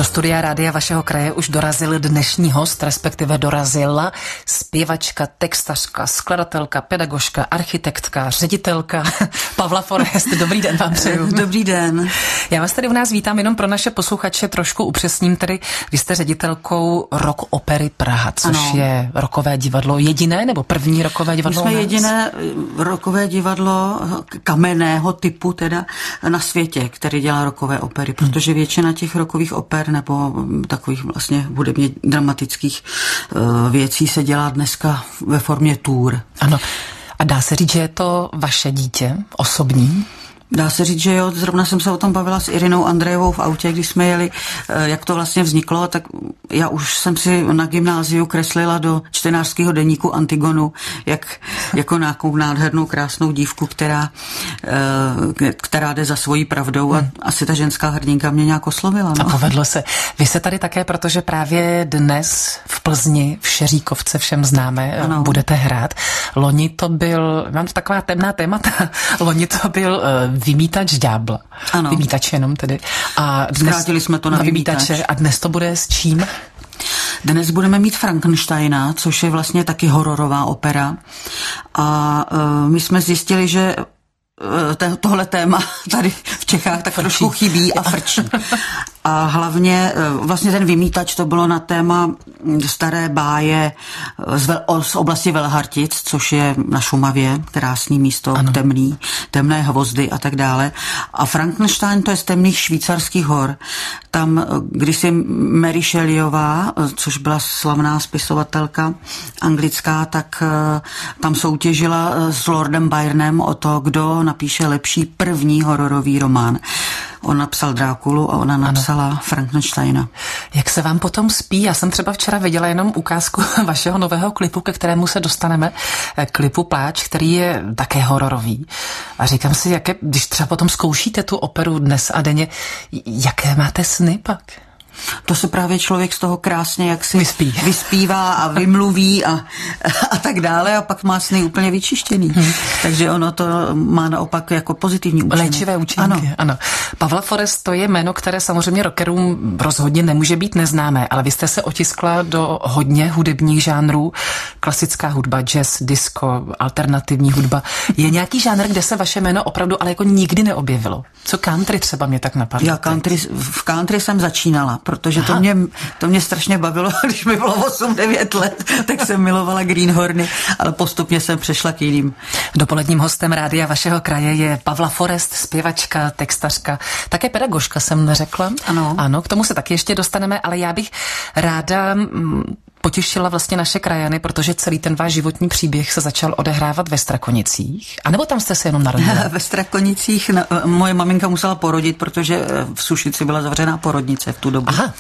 Do studia Rádia vašeho kraje už dorazil dnešní host, respektive dorazila zpěvačka, textařka, skladatelka, pedagožka, architektka, ředitelka Pavla Forest. Dobrý den vám přeju. Dobrý den. Já vás tady u nás vítám, jenom pro naše posluchače trošku upřesním, tedy vy jste ředitelkou Rock Opery Praha, což je rockové divadlo jediné, nebo první rockové divadlo? My jsme jediné rockové divadlo kamenného typu teda na světě, který dělá rockové opery, protože většina těch rockových oper nebo takových vlastně hudebně dramatických věcí se dělá dneska ve formě tour. Ano. A dá se říct, že je to vaše dítě osobní? Dá se říct, že jo, zrovna jsem se o tom bavila s Irinou Andrejevou v autě, když jsme jeli, jak to vlastně vzniklo, tak já už jsem si na gymnáziu kreslila do čtenářského deníku Antigonu, jako nějakou nádhernou, krásnou dívku, která jde za svojí pravdou a asi ta ženská hrdinka mě nějak oslovila. No. A povedlo se. Vy se tady také, protože právě dnes v Plzni, v Šeříkovce všem známe, ano, budete hrát. Loni to byl, mám taková temná témata, loni to byl Vymítač ďábla. Ano. Vymítač jenom tedy. A zkrátili jsme to na vymítače. A dnes to bude s čím? Dnes budeme mít Frankensteina, což je vlastně taky hororová opera. A my jsme zjistili, že tohle téma tady v Čechách tak trošku chybí a frčí. A hlavně vlastně ten Vymítač to bylo na téma staré báje z oblasti Velhartic, což je na Šumavě, krásný místo, temné hvozdy a tak dále. A Frankenstein to je z temných švýcarských hor. Tam, když si Mary Shelleyová, což byla slavná spisovatelka anglická, tak tam soutěžila s Lordem Byronem o to, kdo napíše lepší první hororový román. On napsal Drákulu a ona napsala Frankensteina. Jak se vám potom spí? Já jsem třeba včera viděla jenom ukázku vašeho nového klipu, ke kterému se dostaneme, klipu Pláč, který je také hororový. A říkám si, když třeba potom zkoušíte tu operu dnes a denně, jaké máte sny pak? To se právě člověk z toho krásně jaksi vyspívá a vymluví a tak dále a pak má sny úplně vyčištěný. Takže ono to má naopak jako pozitivní účinek. Léčivé účinky, ano. Pavla Forest, to je jméno, které samozřejmě rockerům rozhodně nemůže být neznámé, ale vy jste se otiskla do hodně hudebních žánrů. Klasická hudba, jazz, disco, alternativní hudba. Je nějaký žánr, kde se vaše jméno opravdu ale jako nikdy neobjevilo? Co country třeba mě tak napadlo? V country jsem začínala, protože to mě strašně bavilo, když mi bylo 8-9 let, tak jsem milovala Greenhorny, ale postupně jsem přešla k jiným. Dopoledním hostem Rádia vašeho kraje je Pavla Forest, zpěvačka, textařka, také pedagožka jsem neřekla. Ano, k tomu se taky ještě dostaneme, ale já bych ráda potěšila vlastně naše krajany, protože celý ten váš životní příběh se začal odehrávat ve Strakonicích. A nebo tam jste se jenom narodila? Ve Strakonicích moje maminka musela porodit, protože v Sušici byla zavřená porodnice v tu dobu. Aha.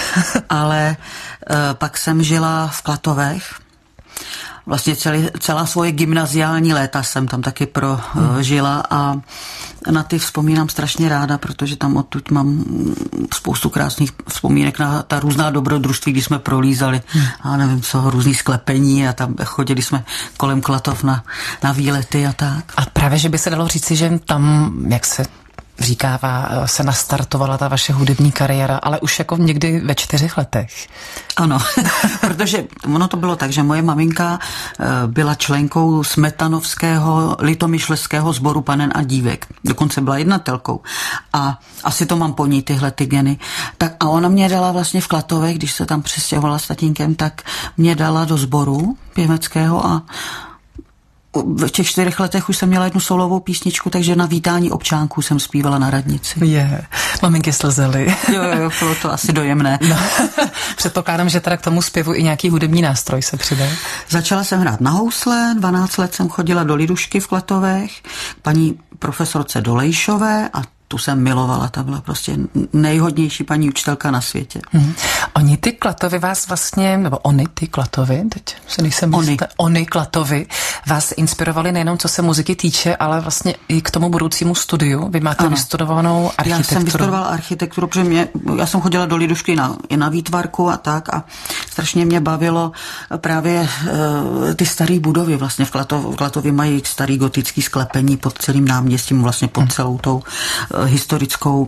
Ale pak jsem žila v Klatovech. Vlastně celá svoje gymnaziální léta jsem tam taky prožila a na ty vzpomínám strašně ráda, protože tam odtud mám spoustu krásných vzpomínek na ta různá dobrodružství, kdy jsme prolízali a nevím co, různý sklepení a tam chodili jsme kolem Klatov na výlety a tak. A právě, že by se dalo říci, že tam, jak se říkává, se nastartovala ta vaše hudební kariéra, ale už jako někdy ve 4 letech. Ano, protože ono to bylo tak, že moje maminka byla členkou smetanovského litomyšleského sboru panen a dívek. Dokonce byla jednatelkou. A asi to mám po ní tyhle ty geny. Tak a ona mě dala vlastně v Klatovech, když se tam přestěhovala s tatínkem, tak mě dala do sboru pěveckého a v těch 4 letech už jsem měla jednu solovou písničku, takže na vítání občánků jsem zpívala na radnici. Maminky slzely. Jo, bylo to asi dojemné. No. Předpokládám, že teda k tomu zpěvu i nějaký hudební nástroj se přidal. Začala jsem hrát na housle, 12 let jsem chodila do Lidušky v Klatovech, paní profesorce Dolejšové a tu jsem milovala, ta byla prostě nejhodnější paní učitelka na světě. Oni ty Klatovy vás vlastně, nebo oni ty Klatovy, teď se nejsem jistá, oni Klatovy vás inspirovali nejenom co se muziky týče, ale vlastně i k tomu budoucímu studiu. Vy máte vystudovanou architekturu. Já jsem vystudovala architekturu, protože já jsem chodila do Lidušky i na výtvarku a tak a strašně mě bavilo právě ty staré budovy. Vlastně v Klatově mají starý gotický sklepení pod celým náměstím, vlastně pod celou tou historickou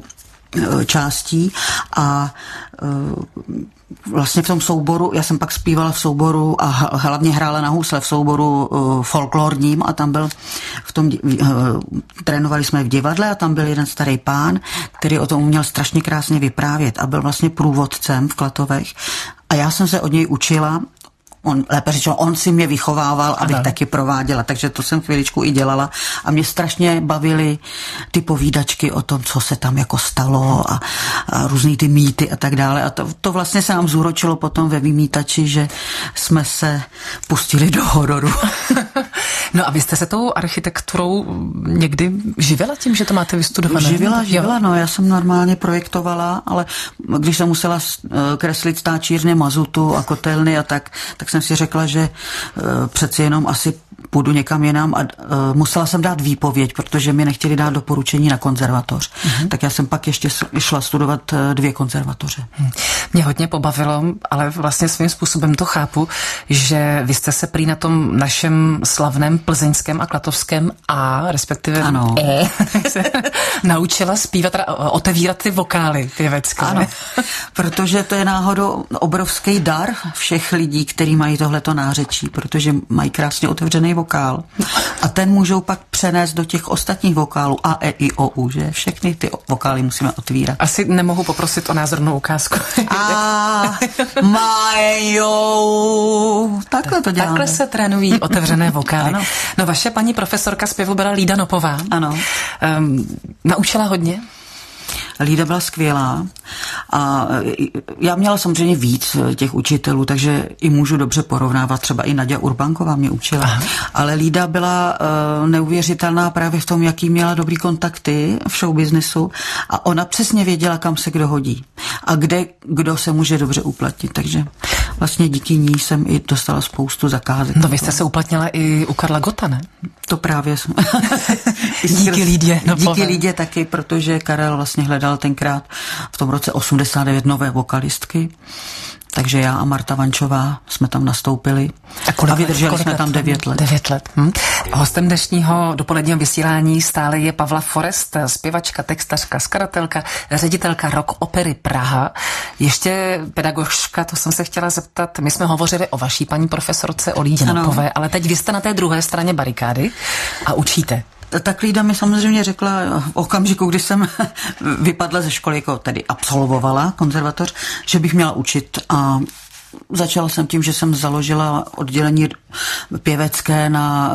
částí a vlastně v tom souboru, já jsem pak zpívala v souboru a hlavně hrála na housle v souboru folklorním a tam byl trénovali jsme v divadle a tam byl jeden starý pán, který o tom uměl strašně krásně vyprávět a byl vlastně průvodcem v Klatovech a já jsem se od něj učila. Lépe řečeno, on si mě vychovával, abych taky prováděla, takže to jsem chviličku i dělala a mě strašně bavily ty povídačky o tom, co se tam jako stalo a různý ty mýty a tak dále a to vlastně se nám zúročilo potom ve Vymítači, že jsme se pustili do hororu. No a vy jste se tou architekturou někdy živila tím, že to máte vystudované? Živila, no já jsem normálně projektovala, ale když jsem musela kreslit stáčírny mazutu a kotelny a tak jsem si řekla, že přeci jenom asi půjdu někam jinam a musela jsem dát výpověď, protože mi nechtěli dát doporučení na konzervatoř. Tak já jsem pak ještě šla studovat 2 konzervatoře. Mě hodně pobavilo, ale vlastně svým způsobem to chápu, že vy jste se prý na tom našem slavném plzeňském a klatovském A, respektive ano. E, naučila zpívat, otevírat ty vokály pěvecké. Ano, protože to je náhodou obrovský dar všech lidí, kteří mají tohleto nářečí, protože mají krásně otevřený vokál. A ten můžou pak přenést do těch ostatních vokálů A, E, I, O, U, že? Všechny ty vokály musíme otvírat. Asi nemohu poprosit o názornou ukázku. A Majo. Takhle to děláme. Takhle se trénují otevřené vokály. Ano. No vaše paní profesorka zpěvu byla Lída Nopová. Ano. Naučila hodně? Lída byla skvělá a já měla samozřejmě víc těch učitelů, takže i můžu dobře porovnávat, třeba i Naďa Urbanková mě učila. Aha. Ale Lída byla neuvěřitelná právě v tom, jaký měla dobrý kontakty v showbiznesu a ona přesně věděla, kam se kdo hodí a kdo se může dobře uplatnit, takže vlastně díky ní jsem i dostala spoustu zakázek. No vy jste se uplatnila i u Karla Gotta, ne? To právě jsem. Díky Lídě. Díky Lídě taky, protože Karel vlastně hledal tenkrát v tom roce 89 nové vokalistky. Takže já a Marta Vančová jsme tam nastoupili a vydrželi jsme tam 9 let. 9 let. Hostem dnešního dopoledního vysílání stále je Pavla Forest, zpěvačka, textařka, skladatelka, ředitelka Rock Opery Praha. Ještě pedagožka, to jsem se chtěla zeptat. My jsme hovořili o vaší paní profesorce, o Lídě Nopové, ale teď vy jste na té druhé straně barikády a učíte. Tak Lída mi samozřejmě řekla v okamžiku, kdy jsem vypadla ze školy, jako tedy absolvovala konzervatoř, že bych měla učit a začala jsem tím, že jsem založila oddělení pěvecké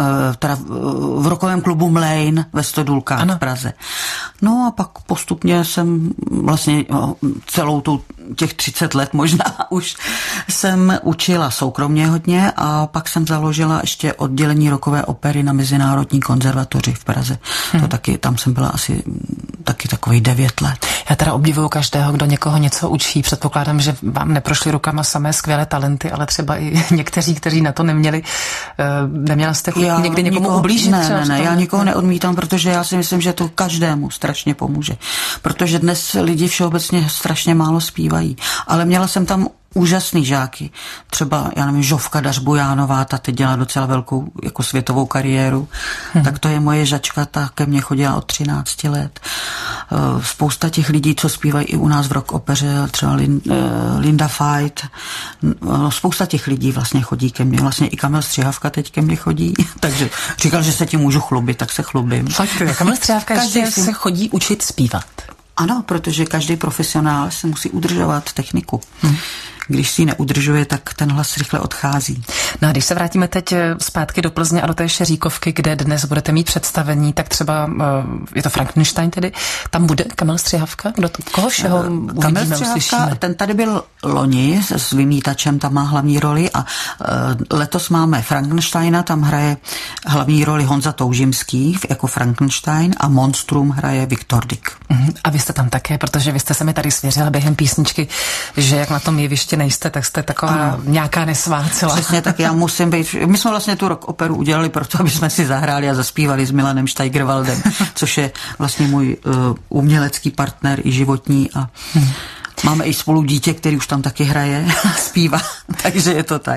v rokovém klubu Mlejn ve Stodulkách v Praze. No a pak postupně jsem vlastně celou těch 30 let možná už jsem učila soukromně hodně a pak jsem založila ještě oddělení rokové opery na Mezinárodní konzervatoři v Praze. To taky, tam jsem byla asi taky takový 9 let. Já teda obdivuju každého, kdo někoho něco učí. Předpokládám, že vám neprošly rukama samé skvělé talenty, ale třeba i někteří, kteří na to neměli. Neměla jste chuť někdy někomu ublížit? Ne, já nikoho neodmítám, protože já si myslím, že to každému strašně pomůže. Protože dnes lidi všeobecně strašně málo zpívají. Ale měla jsem tam úžasný žáky. Třeba, já nevím, Žofka Dařbujánová, ta teď dělá docela velkou jako světovou kariéru. Tak to je moje žačka, ta ke mně chodila od 13 let. Spousta těch lidí, co zpívají i u nás v rock opeře, třeba Linda Fight. Spousta těch lidí vlastně chodí ke mně. Vlastně i Kamil Střihavka teď ke mně chodí. Takže říkal, že se tím můžu chlubit, tak se chlubím. Fakt, Kamil Střihavka ještě se chodí učit zpívat. Ano, protože každý profesionál se musí udržovat techniku. Když si ji neudržuje, tak ten hlas rychle odchází. No a když se vrátíme teď zpátky do Plzně a do té Šeříkovky, kde dnes budete mít představení, tak třeba, je to Frankenstein tedy, tam bude Kamil Střihavka? Koho všeho uvidíme, uslyšíme? Ten tady byl loni s Vymítačem, tam má hlavní roli a letos máme Frankensteina, tam hraje hlavní roli Honza Toužimský jako Frankenstein a Monstrum hraje Viktor Dyk. A vy jste tam také, protože vy jste se mi tady svěřila během písničky, že jak na tom jevišti nejste, tak jste taková nějaká nesvácela. Přesně tak, já musím být. My jsme vlastně tu rock operu udělali proto, aby jsme si zahráli a zaspívali s Milanem Steigerwaldem, což je vlastně můj umělecký partner i životní a máme i spolu dítě, který už tam taky hraje a zpívá, takže je to tak.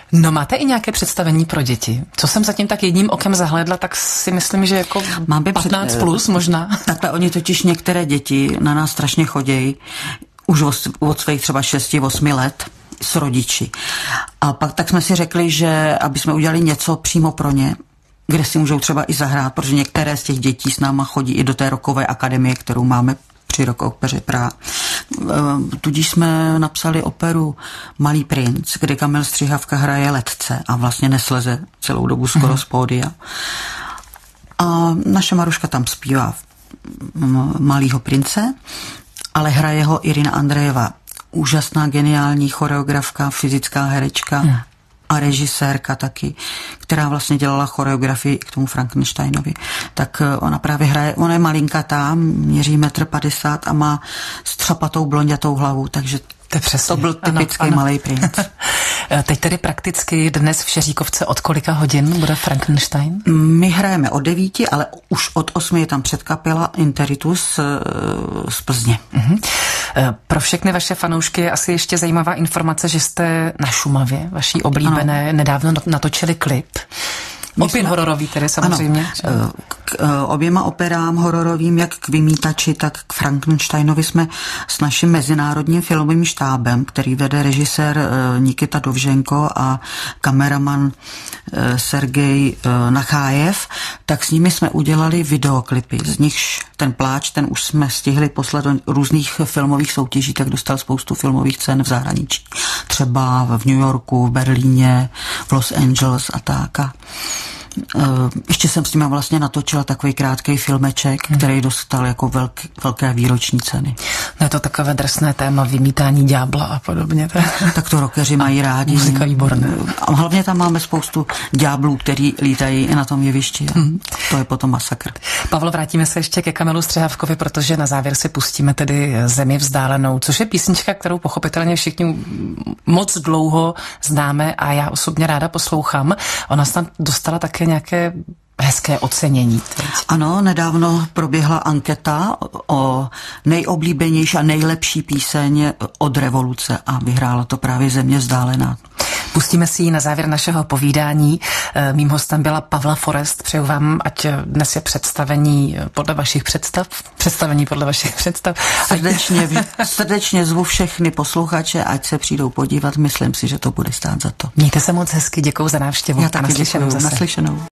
No máte i nějaké představení pro děti? Co jsem zatím tak jedním okem zahlédla, tak si myslím, že jako 15 plus možná. Takhle oni totiž některé děti na nás strašně chodějí, už od svých třeba 6-8 let s rodiči. A pak tak jsme si řekli, že aby jsme udělali něco přímo pro ně, kde si můžou třeba i zahrát, protože některé z těch dětí s náma chodí i do té rokové akademie, kterou máme při Rock Opeře Praha. Tudíž jsme napsali operu Malý princ, kde Kamil Střihavka hraje letce a vlastně nesleze celou dobu skoro z pódia. A naše Maruška tam zpívá Malýho prince, ale hraje ho Irina Andrejeva, úžasná, geniální choreografka, fyzická herečka a režisérka taky, která vlastně dělala choreografii k tomu Frankensteinovi. Tak ona právě hraje, ona je malinkatá, měří 1,50 m a má střapatou blondětou hlavu, takže to byl typický Malý princ. Teď tedy prakticky dnes v Šeříkovce od kolika hodin bude Frankenstein? My hrajeme od 9, ale už od 8 je tam předkapela Interitus z Plzně. Pro všechny vaše fanoušky je asi ještě zajímavá informace, že jste na Šumavě, vaší oblíbené, nedávno natočili klip. Opět hororový tedy samozřejmě. Ano, k oběma operám hororovým, jak k Vymítači, tak k Frankensteinovi jsme s naším mezinárodním filmovým štábem, který vede režisér Nikita Dovženko a kameraman Sergej Nachájev, tak s nimi jsme udělali videoklipy. Z nichž ten Pláč, ten už jsme stihli poslat do různých filmových soutěží, tak dostal spoustu filmových cen v zahraničí. Třeba v New Yorku, v Berlíně, v Los Angeles a tak. Ještě jsem s tím vlastně natočila takový krátký filmeček, který dostal jako velké výroční ceny. No je to takové drsné téma, vymítání ďábla a podobně. Tak to rockeři mají rádi. Muzika výborná. A hlavně tam máme spoustu ďáblů, který lítají na tom jevišti. To je potom masakr. Pavlo, vrátíme se ještě ke Kamilu Střihavkovi, protože na závěr si pustíme tedy Zemi vzdálenou, což je písnička, kterou pochopitelně všichni moc dlouho známe a já osobně ráda poslouchám. Ona se tam dostala také nějaké hezké ocenění. Ano, nedávno proběhla anketa o nejoblíbenější a nejlepší píseň od revoluce a vyhrála to právě Země vzdálená. Pustíme si ji na závěr našeho povídání. Mým hostem byla Pavla Forest. Přeju vám, ať dnes je představení podle vašich představ. Srdečně zvu všechny posluchače, ať se přijdou podívat. Myslím si, že to bude stát za to. Mějte se moc hezky, děkuju za návštěvu. Já taky děkuju, naslyšenou.